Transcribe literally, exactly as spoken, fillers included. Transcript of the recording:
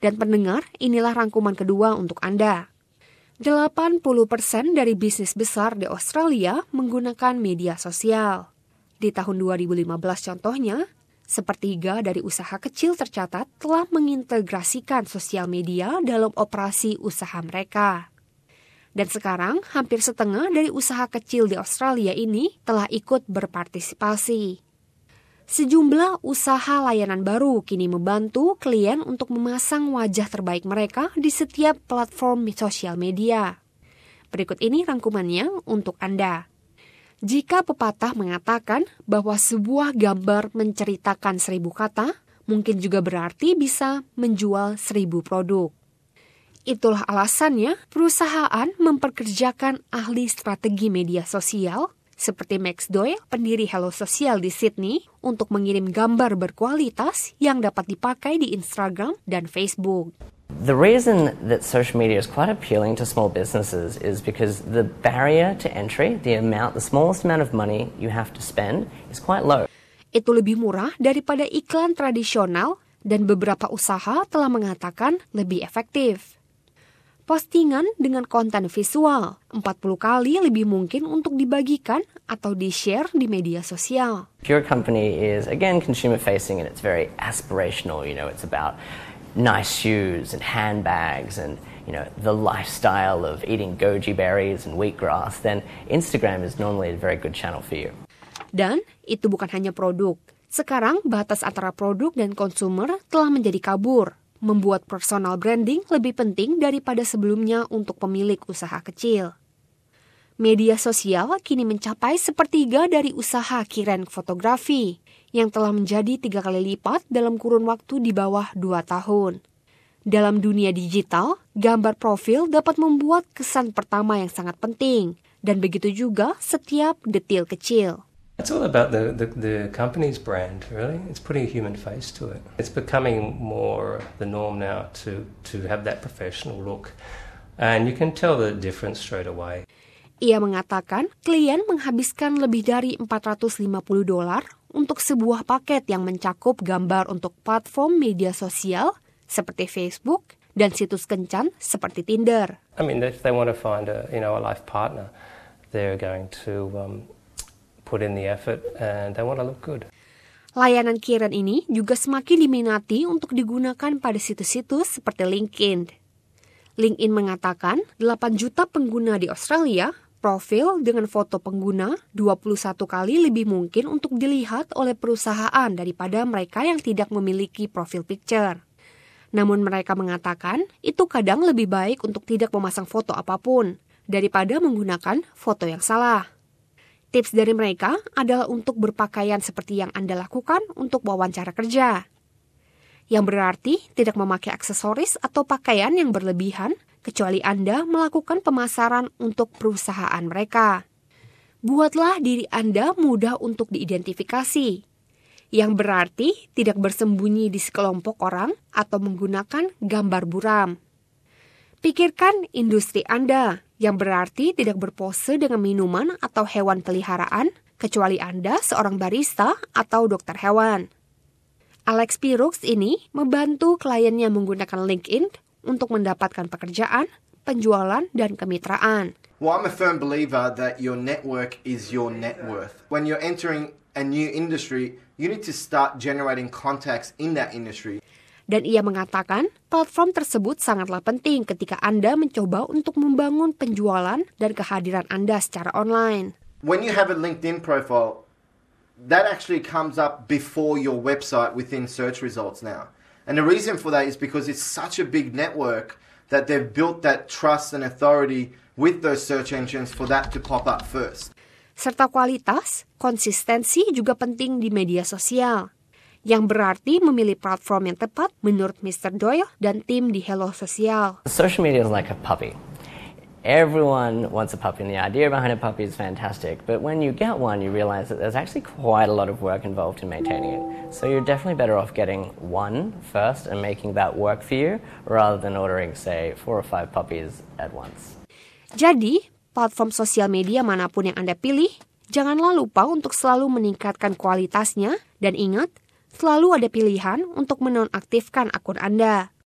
Dan pendengar, inilah rangkuman kedua untuk Anda. delapan puluh persen dari bisnis besar di Australia menggunakan media sosial. Di tahun dua ribu lima belas contohnya, sepertiga dari usaha kecil tercatat telah mengintegrasikan sosial media dalam operasi usaha mereka. Dan sekarang, hampir setengah dari usaha kecil di Australia ini telah ikut berpartisipasi. Sejumlah usaha layanan baru kini membantu klien untuk memasang wajah terbaik mereka di setiap platform sosial media. Berikut ini rangkumannya untuk Anda. Jika pepatah mengatakan bahwa sebuah gambar menceritakan seribu kata, mungkin juga berarti bisa menjual seribu produk. Itulah alasannya perusahaan memperkerjakan ahli strategi media sosial seperti Max Doyle, pendiri Hello Social di Sydney, untuk mengirim gambar berkualitas yang dapat dipakai di Instagram dan Facebook. The reason that social media is quite appealing to small businesses is because the barrier to entry, the amount, the smallest amount of money you have to spend is quite low. Itu lebih murah daripada iklan tradisional dan beberapa usaha telah mengatakan lebih efektif. Postingan dengan konten visual empat puluh kali lebih mungkin untuk dibagikan atau di-share di media sosial. If your company is, again, consumer-facing and it's very aspirational, you know, it's about nice shoes and handbags and, you know, the lifestyle of eating goji berries and wheatgrass, then Instagram is normally a very good channel for you. Dan itu bukan hanya produk. Sekarang batas antara produk dan konsumer telah menjadi kabur. Membuat personal branding lebih penting daripada sebelumnya untuk pemilik usaha kecil. Media sosial kini mencapai sepertiga dari usaha kiren fotografi, yang telah menjadi tiga kali lipat dalam kurun waktu di bawah dua tahun. Dalam dunia digital, gambar profil dapat membuat kesan pertama yang sangat penting, dan begitu juga setiap detil kecil. It's all about the, the, the company's brand, really. It's putting a human face to it. It's becoming more the norm now to, to have that professional look. And you can tell the difference straight away. Ia mengatakan klien menghabiskan lebih dari empat ratus lima puluh dolar untuk sebuah paket yang mencakup gambar untuk platform media sosial seperti Facebook dan situs kencan seperti Tinder. I mean, if they want to find a, you know, a life partner, they're going to um, put in the effort and they want to look good. Layanan kiren ini juga semakin diminati untuk digunakan pada situs-situs seperti LinkedIn. LinkedIn mengatakan delapan juta pengguna di Australia, profil dengan foto pengguna dua puluh satu kali lebih mungkin untuk dilihat oleh perusahaan daripada mereka yang tidak memiliki profil picture. Namun mereka mengatakan itu kadang lebih baik untuk tidak memasang foto apapun daripada menggunakan foto yang salah. Tips dari mereka adalah untuk berpakaian seperti yang Anda lakukan untuk wawancara kerja. Yang berarti tidak memakai aksesoris atau pakaian yang berlebihan, kecuali Anda melakukan pemasaran untuk perusahaan mereka. Buatlah diri Anda mudah untuk diidentifikasi, yang berarti tidak bersembunyi di sekelompok orang atau menggunakan gambar buram. Pikirkan industri Anda, yang berarti tidak berpose dengan minuman atau hewan peliharaan, kecuali Anda seorang barista atau dokter hewan. Alex Pirux ini membantu kliennya menggunakan LinkedIn untuk mendapatkan pekerjaan, penjualan, dan kemitraan. Well, I'm a firm believer that your network is your net worth. When you're entering a new industry, you need to start generating contacts in that industry. Dan ia mengatakan platform tersebut sangatlah penting ketika Anda mencoba untuk membangun penjualan dan kehadiran Anda secara online. When you have a LinkedIn profile, that actually comes up before your website within search results now. And the reason for that is because it's such a big network that they've built that trust and authority with those search engines for that to pop up first. Serta kualitas, konsistensi juga penting di media sosial. Yang berarti memilih platform yang tepat menurut mister Doyle dan tim di Hello Social. Social media is like a puppy. Everyone wants a puppy, and the idea behind a puppy is fantastic. But when you get one, you realize that there's actually quite a lot of work involved in maintaining it. So you're definitely better off getting one first and making that work for you, rather than ordering, say, four or five puppies at once. Jadi, platform sosial media manapun yang Anda pilih, janganlah lupa untuk selalu meningkatkan kualitasnya, dan ingat, selalu ada pilihan untuk menonaktifkan akun Anda.